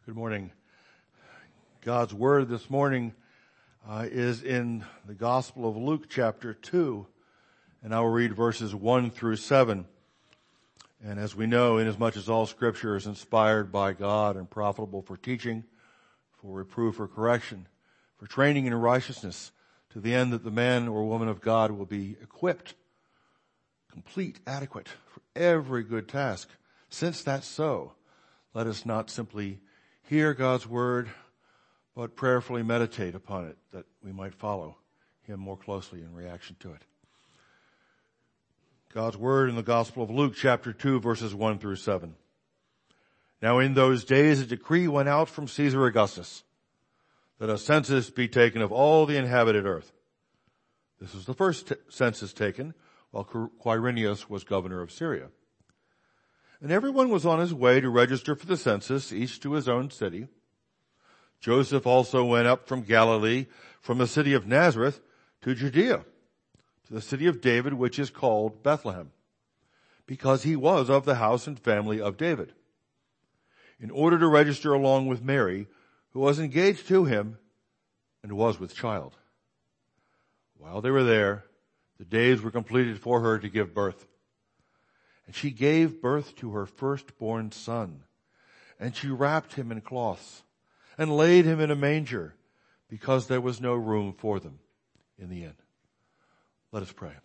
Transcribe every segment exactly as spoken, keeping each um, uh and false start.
Good morning. God's word this morning uh, is in the Gospel of Luke chapter two, and I will read verses one through seven. And as we know, inasmuch as all scripture is inspired by God and profitable for teaching, for reproof, for correction, for training in righteousness, to the end that the man or woman of God will be equipped, complete, adequate for every good task. Since that's so, let us not simply hear God's word, but prayerfully meditate upon it, that we might follow him more closely in reaction to it. God's word in the Gospel of Luke chapter two, verses one through seven. Now in those days a decree went out from Caesar Augustus that a census be taken of all the inhabited earth. This was the first t- census taken while Quirinius was governor of Syria. And everyone was on his way to register for the census, each to his own city. Joseph also went up from Galilee, from the city of Nazareth to Judea, to the city of David, which is called Bethlehem, because he was of the house and family of David, in order to register along with Mary, who was engaged to him and was with child. While they were there, the days were completed for her to give birth. And she gave birth to her firstborn son, and she wrapped him in cloths and laid him in a manger, because there was no room for them in the inn. Let us pray.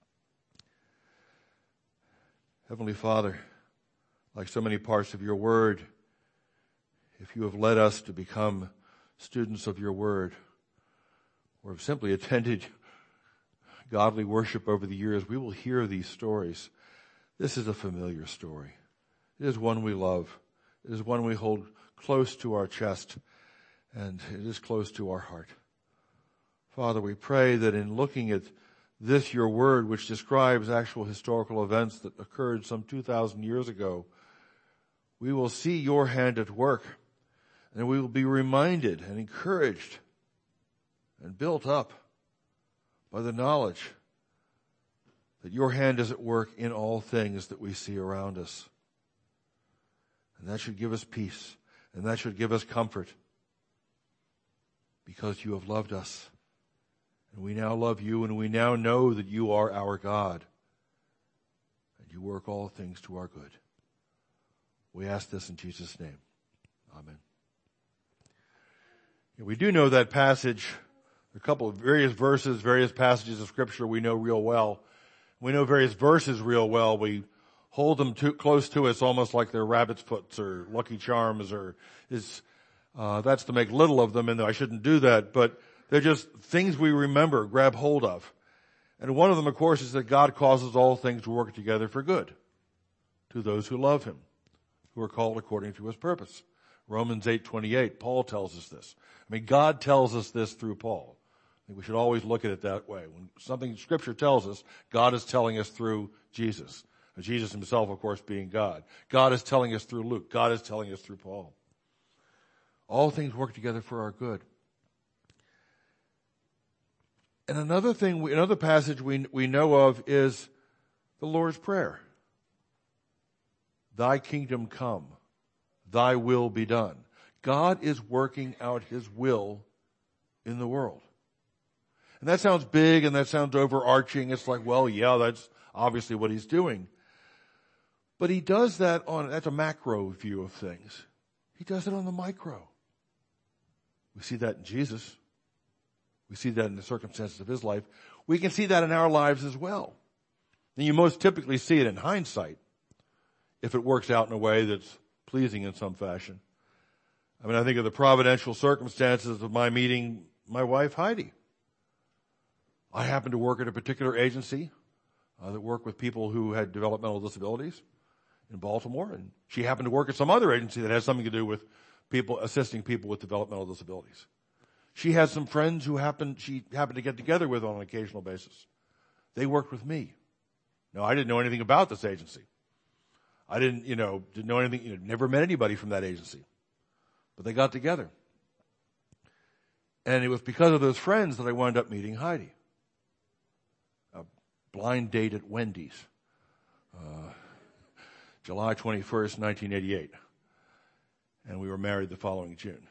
Heavenly Father, like so many parts of your word, if you have led us to become students of your word, or have simply attended godly worship over the years, we will hear these stories. This is a familiar story. It is one we love. It is one we hold close to our chest, and it is close to our heart. Father, we pray that in looking at this, your word, which describes actual historical events that occurred some two thousand years ago, we will see your hand at work, and we will be reminded and encouraged and built up by the knowledge that your hand is at work in all things that we see around us. And that should give us peace, and that should give us comfort, because you have loved us. And we now love you, and we now know that you are our God, and you work all things to our good. We ask this in Jesus' name. Amen. We do know that passage, a couple of various verses, various passages of Scripture we know real well. We know various verses real well. We hold them too close to us, almost like they're rabbit's foots or Lucky Charms, or is uh, that's to make little of them, and I shouldn't do that. But they're just things we remember, grab hold of. And one of them, of course, is that God causes all things to work together for good to those who love him, who are called according to his purpose. Romans eight twenty-eight, Paul tells us this. I mean, God tells us this through Paul. I think we should always look at it that way. When something Scripture tells us, God is telling us through Jesus. And Jesus himself, of course, being God. God is telling us through Luke. God is telling us through Paul. All things work together for our good. And another thing, we, another passage we, we know of is the Lord's Prayer. Thy kingdom come, thy will be done. God is working out his will in the world. And that sounds big and that sounds overarching. It's like, well, yeah, that's obviously what he's doing. But he does that on, that's a macro view of things. He does it on the micro. We see that in Jesus. We see that in the circumstances of his life. We can see that in our lives as well. And you most typically see it in hindsight, if it works out in a way that's pleasing in some fashion. I mean, I think of the providential circumstances of my meeting my wife, Heidi. I happened to work at a particular agency uh, that worked with people who had developmental disabilities in Baltimore, and she happened to work at some other agency that has something to do with people assisting people with developmental disabilities. She had some friends who happened she happened to get together with on an occasional basis. They worked with me. Now, I didn't know anything about this agency. I didn't, you know, didn't know anything, you know, never met anybody from that agency. But they got together. And it was because of those friends that I wound up meeting Heidi. A blind date at Wendy's. Uh, July twenty-first, nineteen eighty-eight. And we were married the following June.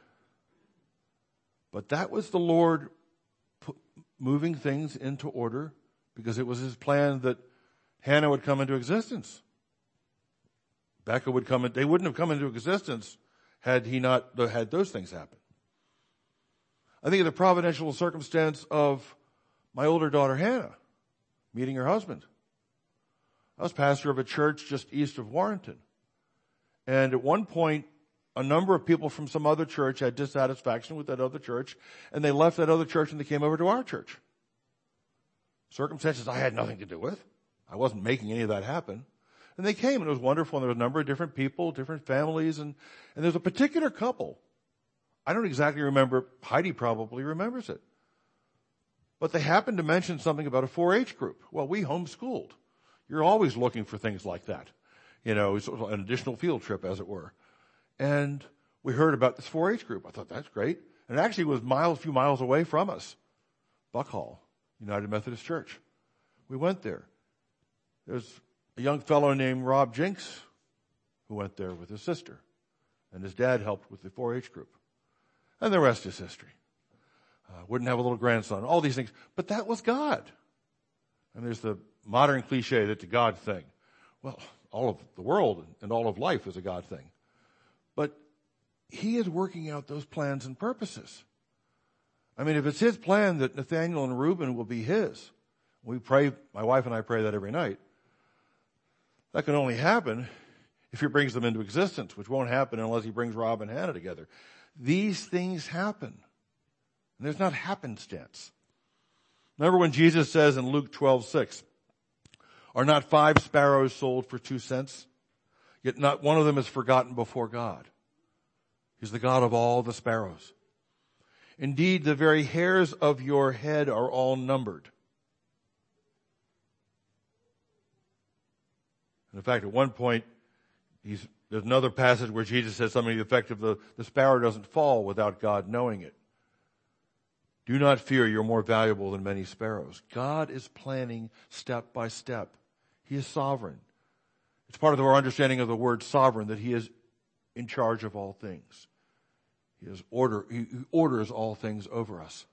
But that was the Lord put, moving things into order, because it was his plan that Hannah would come into existence. Becca would come in, they wouldn't have come into existence had he not had those things happen. I think of the providential circumstance of my older daughter Hannah meeting her husband. I was pastor of a church just east of Warrenton. And at one point, a number of people from some other church had dissatisfaction with that other church, and they left that other church and they came over to our church. Circumstances I had nothing to do with. I wasn't making any of that happen. And they came, and it was wonderful, and there was a number of different people, different families, and, and there's a particular couple. I don't exactly remember. Heidi probably remembers it. But they happened to mention something about a four H group. Well, we homeschooled. You're always looking for things like that. You know, sort of an additional field trip, as it were. And we heard about this four H group. I thought, that's great. And it actually was miles, a few miles away from us. Buckhall, United Methodist Church. We went there. There's a young fellow named Rob Jinks who went there with his sister. And his dad helped with the four H group. And the rest is history. Uh, wouldn't have a little grandson, all these things. But that was God. And there's the modern cliche that the God thing. Well, all of the world and all of life is a God thing. But he is working out those plans and purposes. I mean, if it's his plan that Nathaniel and Reuben will be his, we pray, my wife and I pray that every night, that can only happen if he brings them into existence, which won't happen unless he brings Rob and Hannah together. These things happen. And there's not happenstance. Remember when Jesus says in Luke twelve six, are not five sparrows sold for two cents? Yet not one of them is forgotten before God. He's the God of all the sparrows. Indeed, the very hairs of your head are all numbered. And in fact, at one point, he's, there's another passage where Jesus says something to the effect of the, the sparrow doesn't fall without God knowing it. Do not fear, you're more valuable than many sparrows. God is planning step by step. He is sovereign. It's part of our understanding of the word sovereign that he is in charge of all things. He is order, he orders all things over us.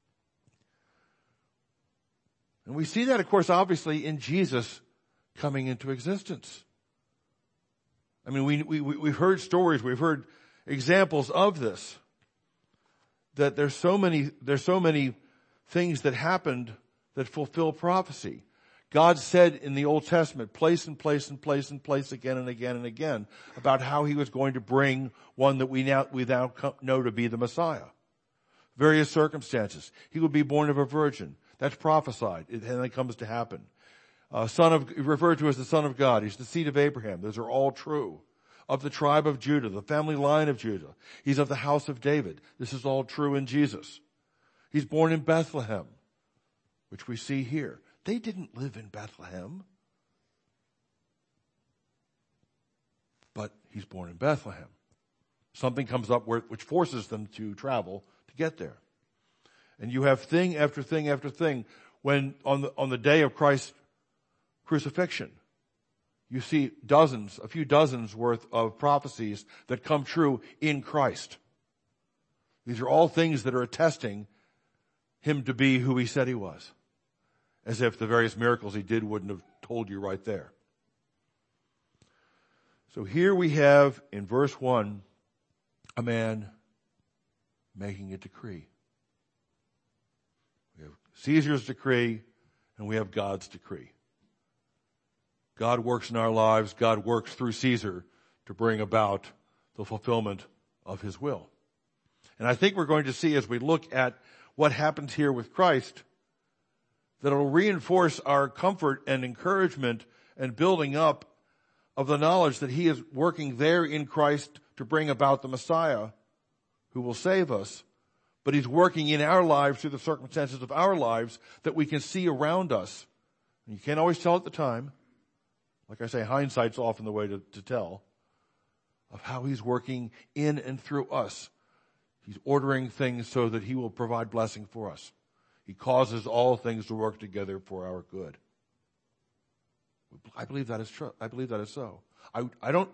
And we see that, of course, obviously in Jesus coming into existence. I mean, we, we, we've heard stories, we've heard examples of this. That there's so many, there's so many things that happened that fulfill prophecy. God said in the Old Testament, place and place and place and place again and again and again about how he was going to bring one that we now, we now know to be the Messiah. Various circumstances. He would be born of a virgin. That's prophesied. It, and it comes to happen. Uh, son of, referred to as the Son of God. He's the seed of Abraham. Those are all true. Of the tribe of Judah, the family line of Judah. He's of the house of David. This is all true in Jesus. He's born in Bethlehem, which we see here. They didn't live in Bethlehem, but he's born in Bethlehem. Something comes up where, which forces them to travel to get there. And you have thing after thing after thing. When on the, on the day of Christ's crucifixion, you see dozens, a few dozens worth of prophecies that come true in Christ. These are all things that are attesting him to be who he said he was. As if the various miracles he did wouldn't have told you right there. So here we have in verse one, a man making a decree. We have Caesar's decree and we have God's decree. God works in our lives. God works through Caesar to bring about the fulfillment of his will. And I think we're going to see as we look at what happens here with Christ, that it'll reinforce our comfort and encouragement and building up of the knowledge that he is working there in Christ to bring about the Messiah who will save us. But he's working in our lives through the circumstances of our lives that we can see around us. And you can't always tell at the time. Like I say, hindsight's often the way to, to tell of how he's working in and through us. He's ordering things so that he will provide blessing for us. He causes all things to work together for our good. I believe that is true. I believe that is so. I, I don't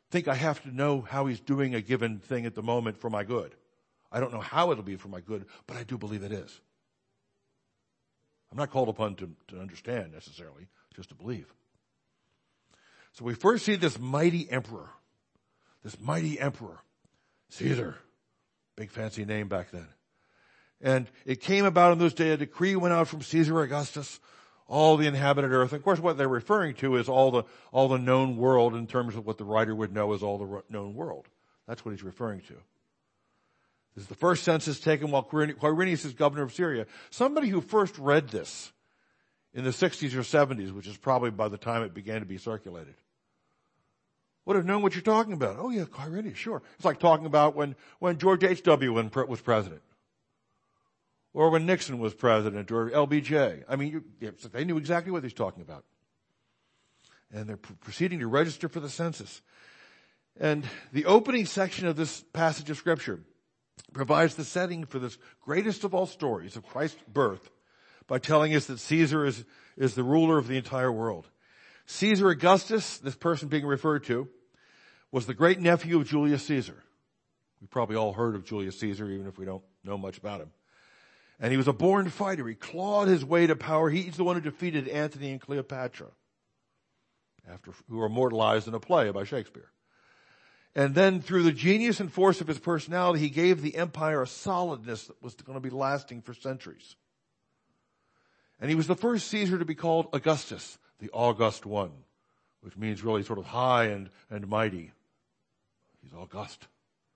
think I have to know how he's doing a given thing at the moment for my good. I don't know how it'll be for my good, but I do believe it is. I'm not called upon to, to understand necessarily, just to believe. So we first see this mighty emperor, this mighty emperor, Caesar, big fancy name back then. And it came about in those days, a decree went out from Caesar Augustus, all the inhabited earth. And of course, what they're referring to is all the, all the known world in terms of what the writer would know as all the known world. That's what he's referring to. This is the first census taken while Quirinius is governor of Syria. Somebody who first read this in the sixties or seventies, which is probably by the time it began to be circulated, would have known what you're talking about. Oh yeah, Quirinius, sure. It's like talking about when, when George H W was president. Or when Nixon was president, or L B J. I mean, you, they knew exactly what he's talking about. And they're proceeding to register for the census. And the opening section of this passage of Scripture provides the setting for this greatest of all stories of Christ's birth by telling us that Caesar is, is the ruler of the entire world. Caesar Augustus, this person being referred to, was the great nephew of Julius Caesar. We've probably all heard of Julius Caesar, even if we don't know much about him. And he was a born fighter. He clawed his way to power. He's the one who defeated Antony and Cleopatra, after, who were immortalized in a play by Shakespeare. And then through the genius and force of his personality, he gave the empire a solidness that was going to be lasting for centuries. And he was the first Caesar to be called Augustus, the August one, which means really sort of high and, and mighty. He's august.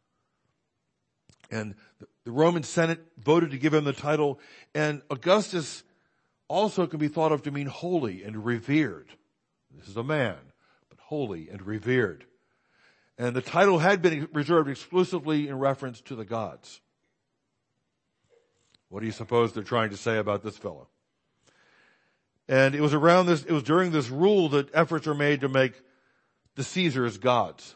And the, the Roman Senate voted to give him the title, and Augustus also can be thought of to mean holy and revered. This is a man, but holy and revered. And the title had been reserved exclusively in reference to the gods. What do you suppose they're trying to say about this fellow? And it was around this, it was during this rule that efforts were made to make the Caesars gods.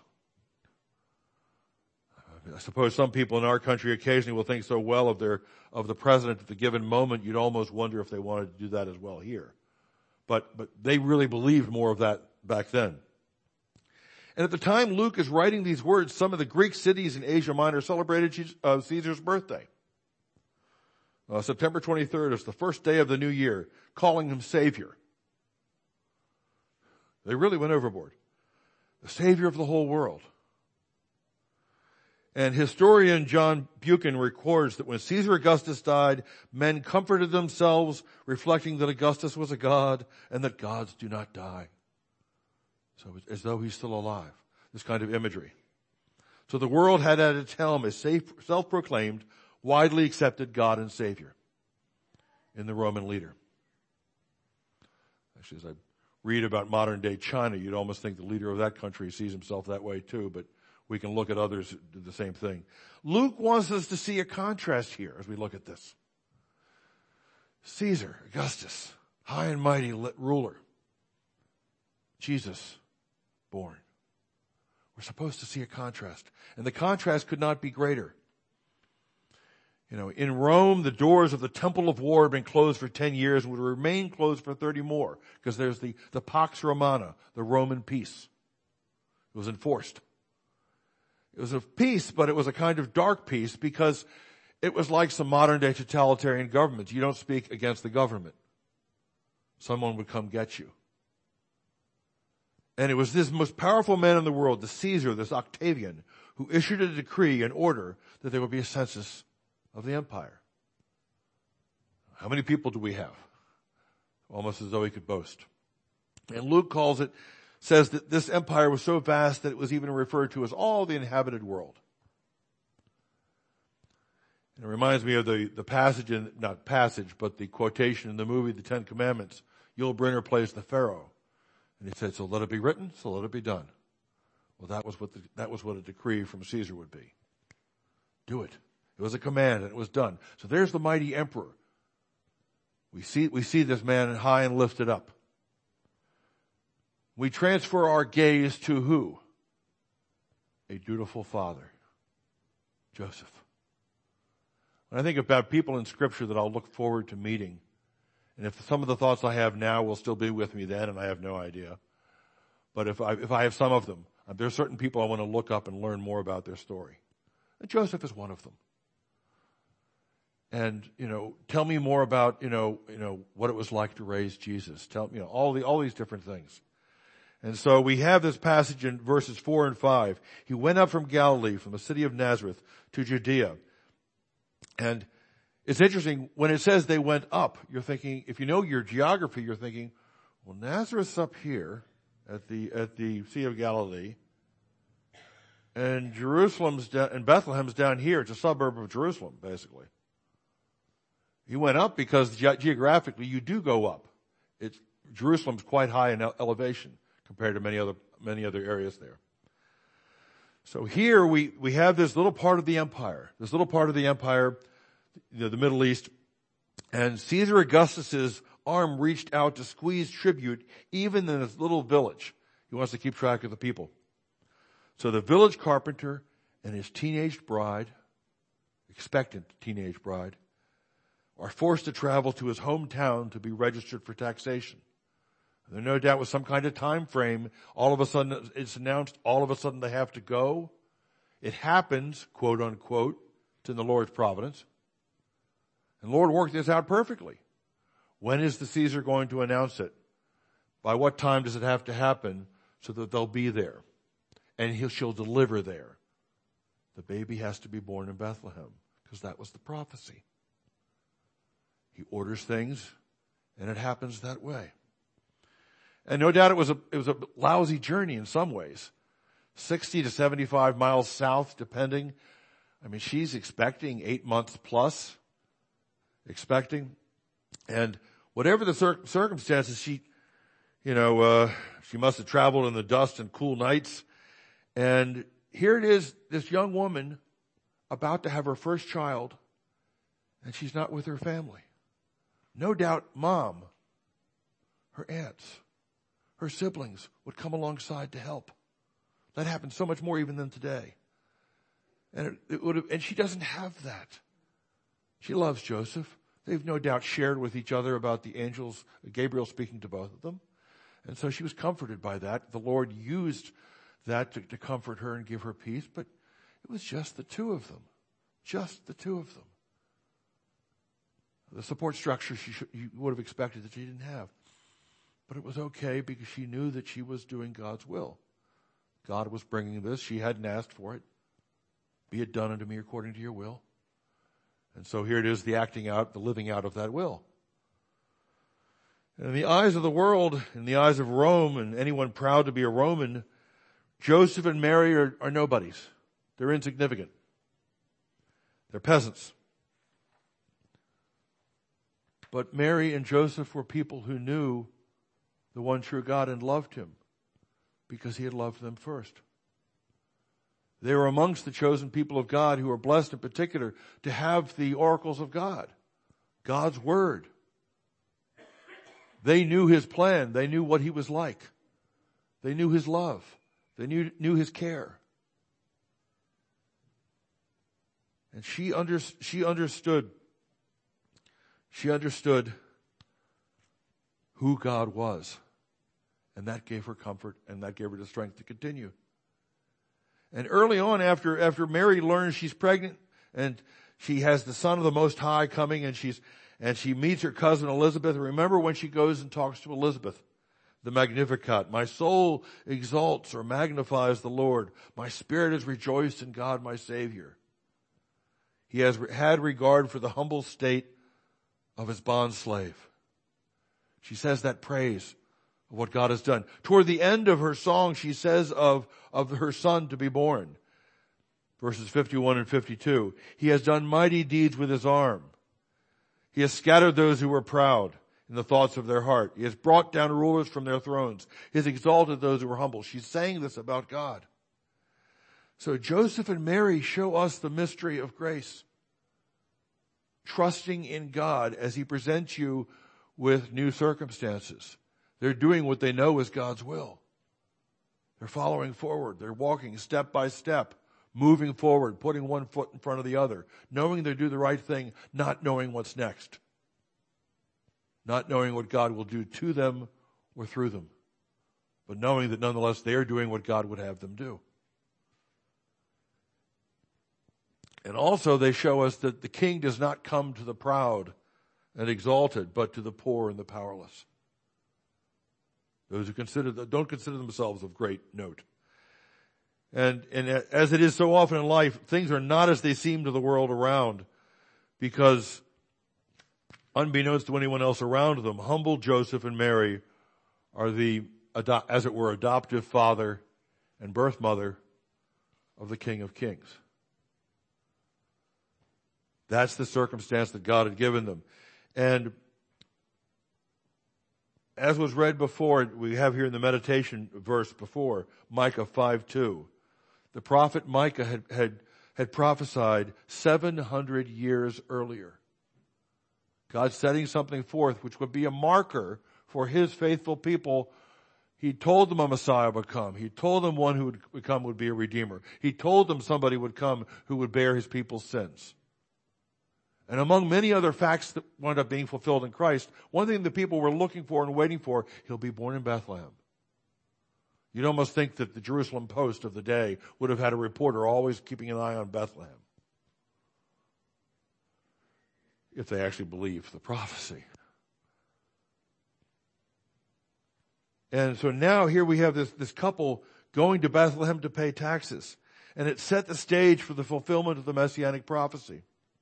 I suppose some people in our country occasionally will think so well of their, of the president at the given moment, you'd almost wonder if they wanted to do that as well here. But, but they really believed more of that back then. And at the time Luke is writing these words, some of the Greek cities in Asia Minor celebrated uh, Caesar's birthday. Uh, September twenty-third is the first day of the new year, calling him Savior. They really went overboard. The Savior of the whole world. And historian John Buchan records that when Caesar Augustus died, men comforted themselves, reflecting that Augustus was a god and that gods do not die. So it's as though he's still alive. This kind of imagery. So the world had at its helm a self-proclaimed, widely accepted God and Savior in the Roman leader. Actually, as I read about modern day China, you'd almost think the leader of that country sees himself that way too, but we can look at others who do the same thing. Luke wants us to see a contrast here as we look at this. Caesar, Augustus, high and mighty ruler. Jesus, born. We're supposed to see a contrast. And the contrast could not be greater. You know, in Rome, the doors of the Temple of War had been closed for ten years and would remain closed for thirty more, because there's the, the Pax Romana, the Roman peace. It was enforced. It was a peace, but it was a kind of dark peace, because it was like some modern day totalitarian governments. You don't speak against the government. Someone would come get you. And it was this most powerful man in the world, the Caesar, this Octavian, who issued a decree, an order, that there would be a census of the empire. How many people do we have? Almost as though he could boast. And Luke calls it, says that this empire was so vast that it was even referred to as all the inhabited world. And it reminds me of the, the passage in, not passage, but the quotation in the movie, The Ten Commandments. Yul Brynner plays the Pharaoh. And he said, so let it be written, so let it be done. Well, that was what the, that was what a decree from Caesar would be. Do it. It was a command and it was done. So there's the mighty emperor. We see, we see this man high and lifted up. We transfer our gaze to who? A dutiful father, Joseph. When I think about people in Scripture that I'll look forward to meeting, and if some of the thoughts I have now will still be with me then, and I have no idea, but if I, if I have some of them, Uh, there are certain people I want to look up and learn more about their story. And Joseph is one of them. And, you know, tell me more about, you know, you know, what it was like to raise Jesus. Tell, you know, all the, all these different things. And so we have this passage in verses four and five. He went up from Galilee, from the city of Nazareth to Judea. And it's interesting, when it says they went up, you're thinking, if you know your geography, you're thinking, well, Nazareth's up here at the, at the Sea of Galilee. And Jerusalem's down, and Bethlehem's down here. It's a suburb of Jerusalem, basically. He went up because ge- geographically you do go up. It's, Jerusalem's quite high in ele- elevation compared to many other, many other areas there. So here we, we have this little part of the empire, this little part of the empire, you know, the Middle East, and Caesar Augustus's arm reached out to squeeze tribute even in this little village. He wants to keep track of the people. So the village carpenter and his teenage bride, expectant teenage bride, are forced to travel to his hometown to be registered for taxation. There no doubt was some kind of time frame. All of a sudden it's announced, all of a sudden they have to go. It happens, quote unquote, it's in the Lord's providence. And the Lord worked this out perfectly. When is the Caesar going to announce it? By what time does it have to happen so that they'll be there? And he'll, she'll deliver there. The baby has to be born in Bethlehem because that was the prophecy. He orders things, and it happens that way. And no doubt it was a, it was a lousy journey in some ways. sixty to seventy-five miles south, depending. I mean, she's expecting eight months plus, expecting. And whatever the cir- circumstances, she, you know, uh, she must have traveled in the dust and cool nights. And here it is, this young woman about to have her first child, and she's not with her family. No doubt mom, her aunts, her siblings would come alongside to help. That happens so much more even than today. And it, it would have, and she doesn't have that. She loves Joseph. They've no doubt shared with each other about the angels, Gabriel speaking to both of them. And so she was comforted by that. The Lord used that to, to comfort her and give her peace, but it was just the two of them. Just the two of them. The support structure she should, you would have expected that she didn't have. But it was okay because she knew that she was doing God's will. God was bringing this. She hadn't asked for it. Be it done unto me according to your will. And so here it is, the acting out, the living out of that will. And in the eyes of the world, in the eyes of Rome and anyone proud to be a Roman, Joseph and Mary are, are nobodies. They're insignificant. They're peasants. But Mary and Joseph were people who knew the one true God and loved him because he had loved them first. They were amongst the chosen people of God who were blessed in particular to have the oracles of God, God's word. They knew his plan. They knew what he was like. They knew his love. They knew, knew his care. And she, under, she understood She understood who God was. And that gave her comfort and that gave her the strength to continue. And early on, after, after Mary learns she's pregnant and she has the Son of the Most High coming and she's, and she meets her cousin Elizabeth. Remember when she goes and talks to Elizabeth, the Magnificat. My soul exalts or magnifies the Lord. My spirit is rejoiced in God, my Savior. He has had regard for the humble state of his bondslave. She says that praise of what God has done. Toward the end of her song, she says of, of her son to be born. Verses fifty-one and fifty-two. He has done mighty deeds with his arm. He has scattered those who were proud in the thoughts of their heart. He has brought down rulers from their thrones. He has exalted those who were humble. She's saying this about God. So Joseph and Mary show us the mystery of grace. Trusting in God as he presents you with new circumstances. They're doing what they know is God's will. They're following forward. They're walking step by step, moving forward, putting one foot in front of the other, knowing they do the right thing, not knowing what's next. Not knowing what God will do to them or through them. but knowing that nonetheless they are doing what God would have them do. And also they show us that the king does not come to the proud and exalted, but to the poor and the powerless. Those who consider don't consider themselves of great note. And, and as it is so often in life, things are not as they seem to the world around, because unbeknownst to anyone else around them, humble Joseph and Mary are the, as it were, adoptive father and birth mother of the King of Kings. That's the circumstance that God had given them. And as was read before, we have here in the meditation verse before, Micah five two. The prophet Micah had, had, had prophesied seven hundred years earlier. God setting something forth which would be a marker for his faithful people. He told them a Messiah would come. He told them one who would come would be a Redeemer. He told them somebody would come who would bear his people's sins. And among many other facts that wound up being fulfilled in Christ, one thing the people were looking for and waiting for, he'll be born in Bethlehem. You'd almost think that the Jerusalem Post of the day would have had a reporter always keeping an eye on Bethlehem, if they actually believed the prophecy. And so now here we have this, this couple going to Bethlehem to pay taxes. And it set the stage for the fulfillment of the Messianic prophecy.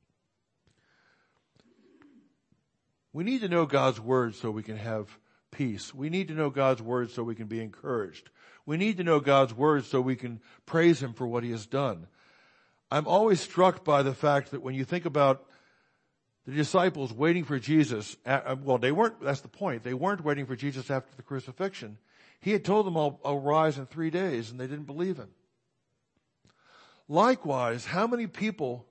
We need to know God's word so we can have peace. We need to know God's word so we can be encouraged. We need to know God's word so we can praise him for what he has done. I'm always struck by the fact that when you think about the disciples waiting for Jesus, well, they weren't, that's the point. They weren't waiting for Jesus after the crucifixion. He had told them, I'll, I'll rise in three days, and they didn't believe him. Likewise, how many people,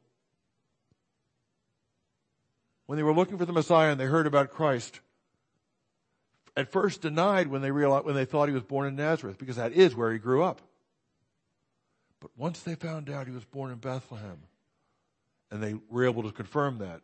when they were looking for the Messiah and they heard about Christ, at first denied when they realized, when they thought he was born in Nazareth, because that is where he grew up. But once they found out he was born in Bethlehem, and they were able to confirm that,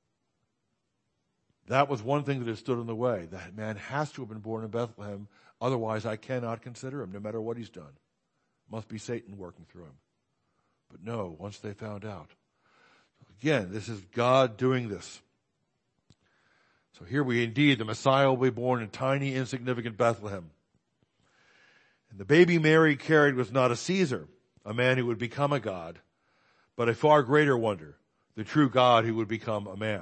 that was one thing that had stood in the way. That man has to have been born in Bethlehem, otherwise I cannot consider him, no matter what he's done. It must be Satan working through him. But no, once they found out. Again, this is God doing this. So here we indeed, the Messiah will be born in tiny, insignificant Bethlehem. And the baby Mary carried was not a Caesar, a man who would become a god, but a far greater wonder, the true God who would become a man.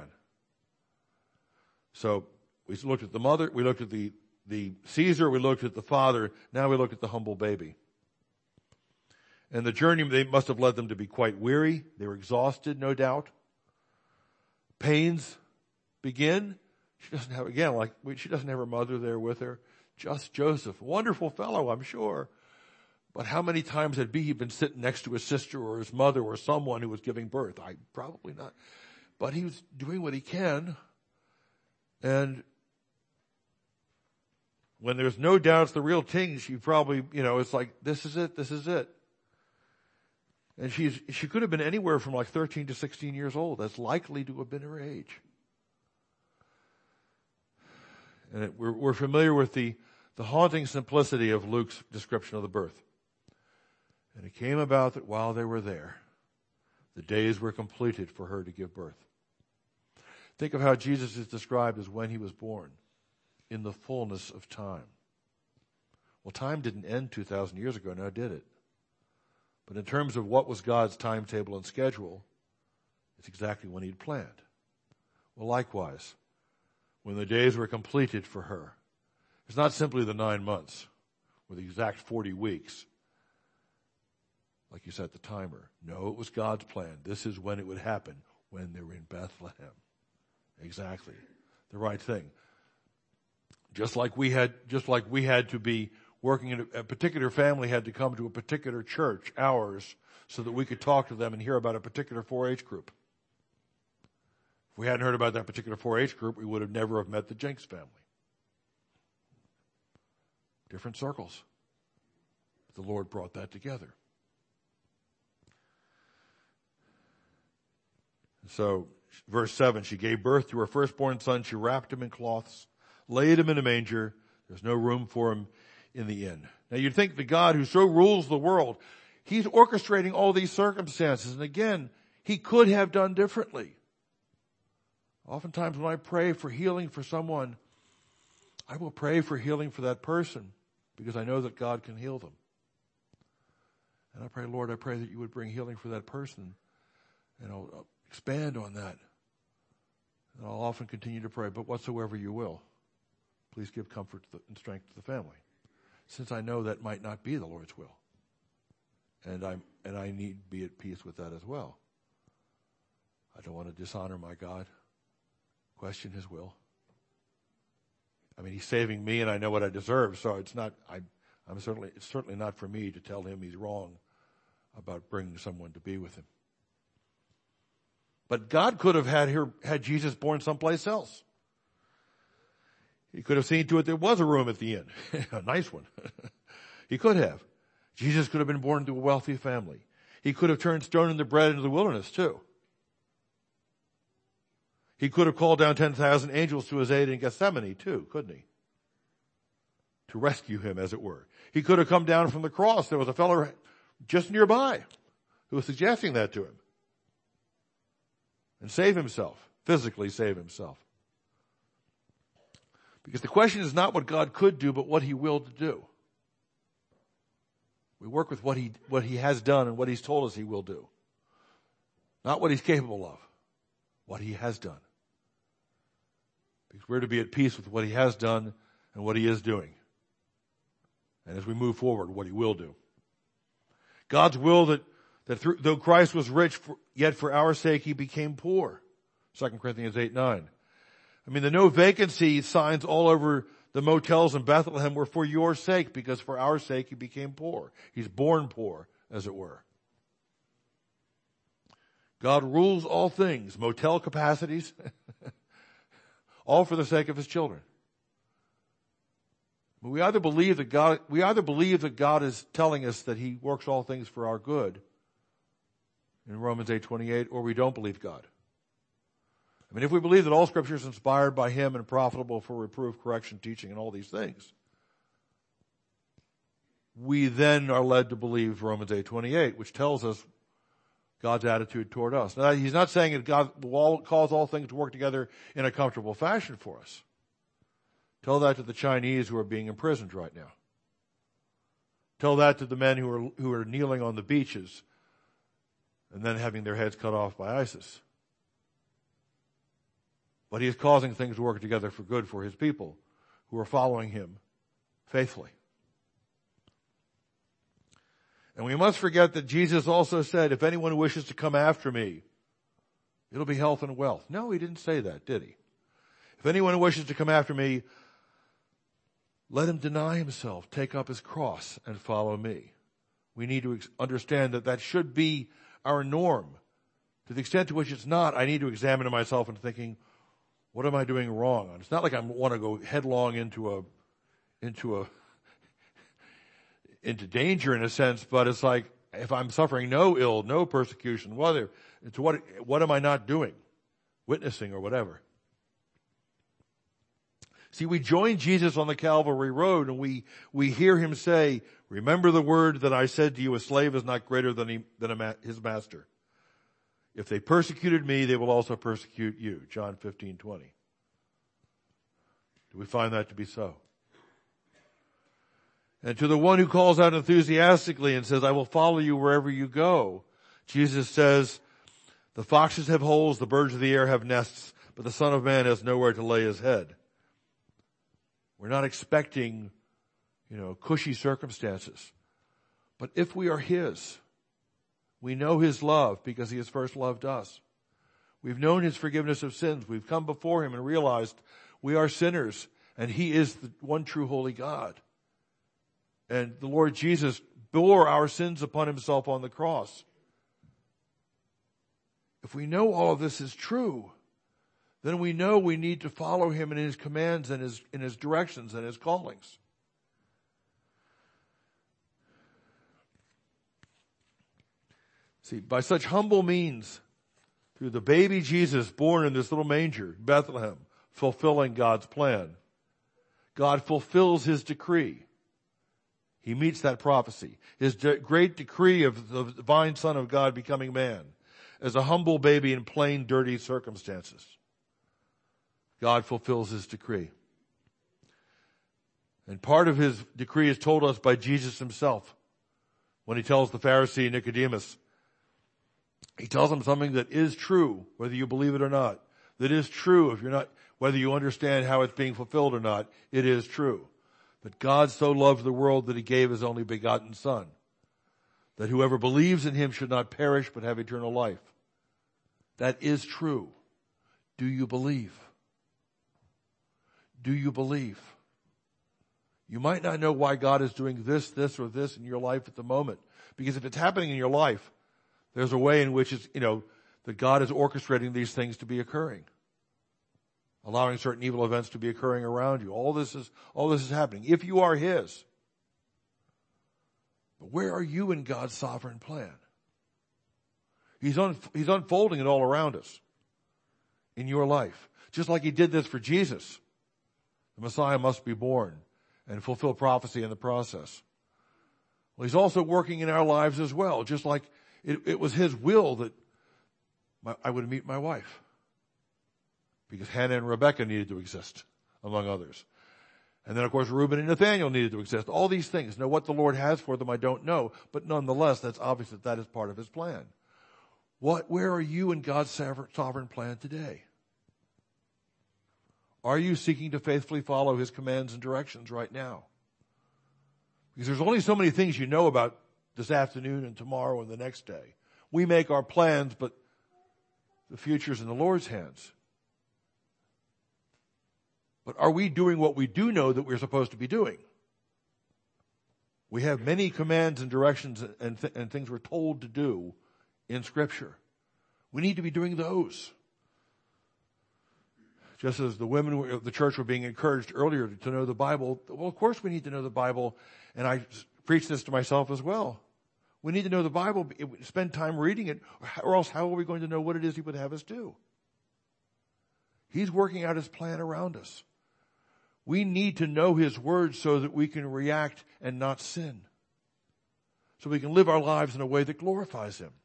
So we looked at the mother, we looked at the, the Caesar, we looked at the father, now we look at the humble baby. And the journey, they must have led them to be quite weary. They were exhausted, no doubt. Pains begin. She doesn't have, again, like, she doesn't have her mother there with her. Just Joseph. Wonderful fellow, I'm sure. But how many times had he been sitting next to his sister or his mother or someone who was giving birth? I probably not. But he was doing what he can. And when there's no doubt it's the real thing, she probably, you know, it's like, this is it, this is it. And she's, she could have been anywhere from like thirteen to sixteen years old. That's likely to have been her age. And it, we're, we're familiar with the, the haunting simplicity of Luke's description of the birth. And it came about that while they were there, the days were completed for her to give birth. Think of how Jesus is described as when he was born, in the fullness of time. Well, time didn't end two thousand years ago, now did it? But in terms of what was God's timetable and schedule, it's exactly when he'd planned. Well, likewise, when the days were completed for her, it's not simply the nine months or the exact forty weeks, like you set the timer. No, it was God's plan. This is when it would happen, when they were in Bethlehem. Exactly. The right thing. Just like we had, just like we had to be working in a, a particular family had to come to a particular church, ours, so that we could talk to them and hear about a particular four H group. If we hadn't heard about that particular four H group, we would have never have met the Jenks family. Different circles. The Lord brought that together. So, verse seven, she gave birth to her firstborn son. She wrapped him in cloths, laid him in a manger. There's no room for him in the end. Now you'd think the God who so rules the world, he's orchestrating all these circumstances. And again, he could have done differently. Oftentimes when I pray for healing for someone, I will pray for healing for that person because I know that God can heal them. And I pray, Lord, I pray that you would bring healing for that person. And I'll, I'll expand on that. And I'll often continue to pray, but whatsoever you will, please give comfort to the, and strength to the family. Since I know that might not be the Lord's will. And I'm, and I need to be at peace with that as well. I don't want to dishonor my God, question his will. I mean, he's saving me and I know what I deserve, so it's not, I, I'm certainly, it's certainly not for me to tell him he's wrong about bringing someone to be with him. But God could have had her, had Jesus born someplace else. He could have seen to it there was a room at the inn. A nice one. He could have. Jesus could have been born to a wealthy family. He could have turned stone into bread into the wilderness too. He could have called down ten thousand angels to his aid in Gethsemane too, couldn't he? To rescue him, as it were. He could have come down from the cross. There was a fellow just nearby who was suggesting that to him. And save himself. Physically save himself. Because the question is not what God could do, but what he willed to do. We work with what he, what he has done and what he's told us he will do. Not what he's capable of. What he has done. Because we're to be at peace with what he has done and what he is doing. And as we move forward, what he will do. God's will that, that through, though Christ was rich, for, yet for our sake he became poor. Second Corinthians eight nine. I mean, the no vacancy signs all over the motels in Bethlehem were for your sake, because for our sake he became poor. He's born poor, as it were. God rules all things, motel capacities, all for the sake of his children. We either believe that God, we either believe that God is telling us that he works all things for our good in Romans eight twenty-eight, or we don't believe God. I mean, if we believe that all scripture is inspired by him and profitable for reproof, correction, teaching, and all these things, we then are led to believe Romans eight twenty-eight, which tells us God's attitude toward us. Now, he's not saying that God will all, cause all things to work together in a comfortable fashion for us. Tell that to the Chinese who are being imprisoned right now. Tell that to the men who are, who are kneeling on the beaches and then having their heads cut off by ISIS. But he is causing things to work together for good for his people who are following him faithfully. And we must forget that Jesus also said, if anyone wishes to come after me, it'll be health and wealth. No, he didn't say that, did he? If anyone wishes to come after me, let him deny himself, take up his cross, and follow me. We need to understand that that should be our norm. To the extent to which it's not, I need to examine myself and thinking, what am I doing wrong? It's not like I want to go headlong into a, into a, into danger in a sense, but it's like, if I'm suffering no ill, no persecution, whether, it's what, what am I not doing? Witnessing or whatever. See, we join Jesus on the Calvary Road and we, we hear him say, remember the word that I said to you, a slave is not greater than, he, than a ma- his master. If they persecuted me, they will also persecute you. John fifteen twenty. Do we find that to be so? And to the one who calls out enthusiastically and says, I will follow you wherever you go, Jesus says, the foxes have holes, the birds of the air have nests, but the Son of Man has nowhere to lay his head. We're not expecting, you know, cushy circumstances. But if we are his, we know his love because he has first loved us. We've known his forgiveness of sins. We've come before him and realized we are sinners and he is the one true holy God. And the Lord Jesus bore our sins upon himself on the cross. If we know all of this is true, then we know we need to follow him in his commands and his, in his directions and his callings. See, by such humble means, through the baby Jesus born in this little manger, Bethlehem, fulfilling God's plan, God fulfills his decree He meets that prophecy. His de- great decree of the divine Son of God becoming man as a humble baby in plain, dirty circumstances. God fulfills his decree. And part of his decree is told us by Jesus himself when he tells the Pharisee Nicodemus. He tells him something that is true, whether you believe it or not. That is true if you're not, whether you understand how it's being fulfilled or not, it is true. But God so loved the world that he gave his only begotten Son, that whoever believes in him should not perish but have eternal life. That is true. Do you believe? Do you believe? You might not know why God is doing this, this, or this in your life at the moment. Because if it's happening in your life, there's a way in which it's, you know, that God is orchestrating these things to be occurring. Allowing certain evil events to be occurring around you. All this is, all this is happening. If you are his. But where are you in God's sovereign plan? He's un, he's unfolding it all around us. In your life. Just like he did this for Jesus. The Messiah must be born and fulfill prophecy in the process. Well, he's also working in our lives as well. Just like it, it was his will that my, I would meet my wife. Because Hannah and Rebecca needed to exist, among others. And then, of course, Reuben and Nathaniel needed to exist. All these things. Now, what the Lord has for them, I don't know. But nonetheless, that's obvious that that is part of his plan. What, where are you in God's sovereign plan today? Are you seeking to faithfully follow his commands and directions right now? Because there's only so many things you know about this afternoon and tomorrow and the next day. We make our plans, but the future's in the Lord's hands. But are we doing what we do know that we're supposed to be doing? We have many commands and directions and, th- and things we're told to do in Scripture. We need to be doing those. Just as the women of the church were being encouraged earlier to know the Bible, well, of course we need to know the Bible, and I preach this to myself as well. We need to know the Bible, spend time reading it, or else how are we going to know what it is he would have us do? He's working out his plan around us. We need to know his word so that we can react and not sin. So we can live our lives in a way that glorifies him.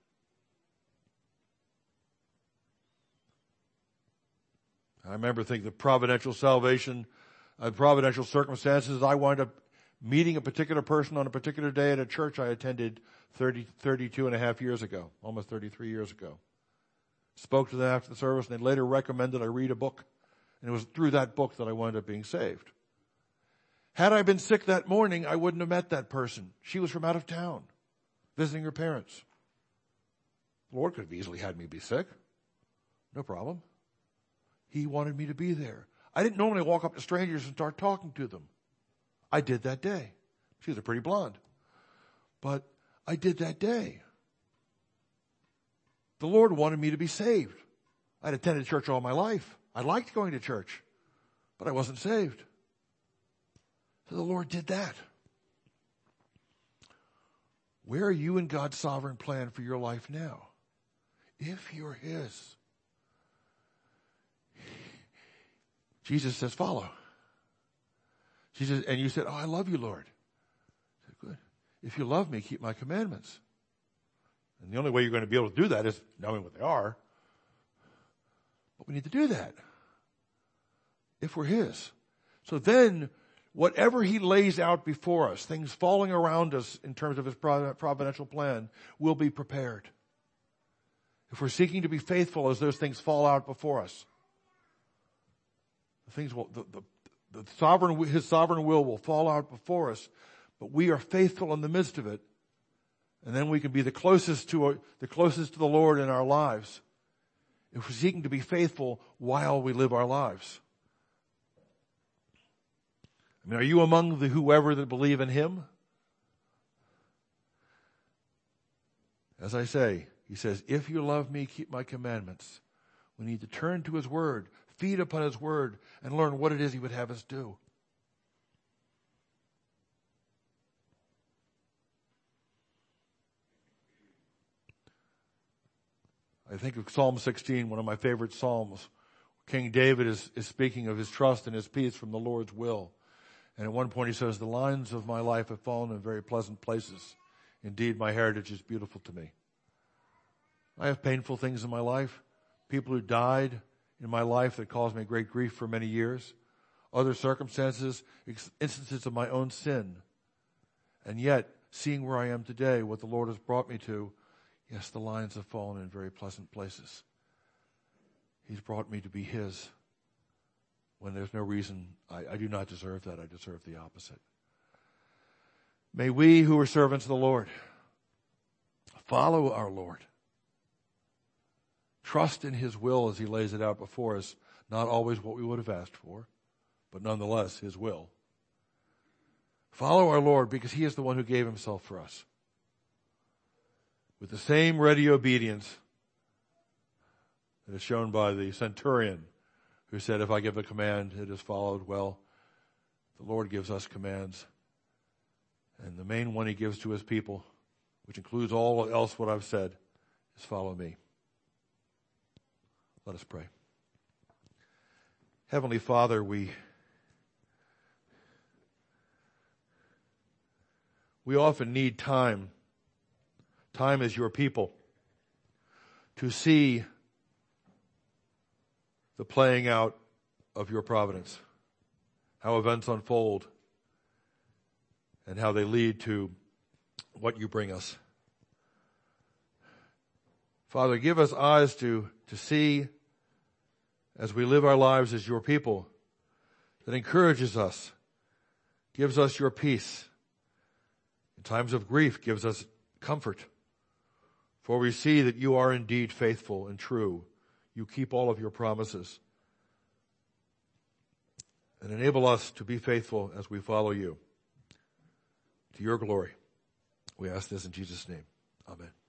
I remember thinking the providential salvation, uh, providential circumstances. I wind up meeting a particular person on a particular day at a church I attended thirty, thirty-two and a half years ago, almost thirty-three years ago. Spoke to them after the service, and they later recommended I read a book. And it was through that book that I wound up being saved. Had I been sick that morning, I wouldn't have met that person. She was from out of town, visiting her parents. The Lord could have easily had me be sick. No problem. He wanted me to be there. I didn't normally walk up to strangers and start talking to them. I did that day. She was a pretty blonde. But I did that day. The Lord wanted me to be saved. I'd attended church all my life. I liked going to church, but I wasn't saved. So the Lord did that. Where are you in God's sovereign plan for your life now? If you're his. Jesus says, follow. Jesus, and you said, oh, I love you, Lord. I said, good. If you love me, keep my commandments. And the only way you're going to be able to do that is knowing what they are. But we need to do that if we're his. So then, whatever he lays out before us, things falling around us in terms of his providential plan, will be prepared. If we're seeking to be faithful as those things fall out before us, the things will, the, the, the sovereign, his sovereign will will fall out before us, but we are faithful in the midst of it, and then we can be the closest to the closest to the Lord in our lives. If we're seeking to be faithful while we live our lives. I mean, are you among the whoever that believe in him? As I say, he says, if you love me, keep my commandments. We need to turn to his word, feed upon his word, and learn what it is he would have us do. I think of Psalm sixteen, one of my favorite psalms. King David is, is speaking of his trust and his peace from the Lord's will. And at one point he says, the lines of my life have fallen in very pleasant places. Indeed, my heritage is beautiful to me. I have painful things in my life. People who died in my life that caused me great grief for many years. Other circumstances, instances of my own sin. And yet, seeing where I am today, what the Lord has brought me to, yes, the lines have fallen in very pleasant places. He's brought me to be His when there's no reason. I, I do not deserve that. I deserve the opposite. May we who are servants of the Lord follow our Lord. Trust in His will as He lays it out before us. Not always what we would have asked for, but nonetheless His will. Follow our Lord because He is the one who gave Himself for us. With the same ready obedience that is shown by the centurion who said, if I give a command, it is followed. Well, the Lord gives us commands. And the main one He gives to His people, which includes all else what I've said, is follow me. Let us pray. Heavenly Father, we we often need time, time as your people, to see the playing out of your providence, how events unfold, and how they lead to what you bring us. Father, give us eyes to, to see as we live our lives as your people, that encourages us, gives us your peace. In times of grief, gives us comfort. For we see that you are indeed faithful and true. You keep all of your promises. And enable us to be faithful as we follow you. To your glory. We ask this in Jesus' name. Amen.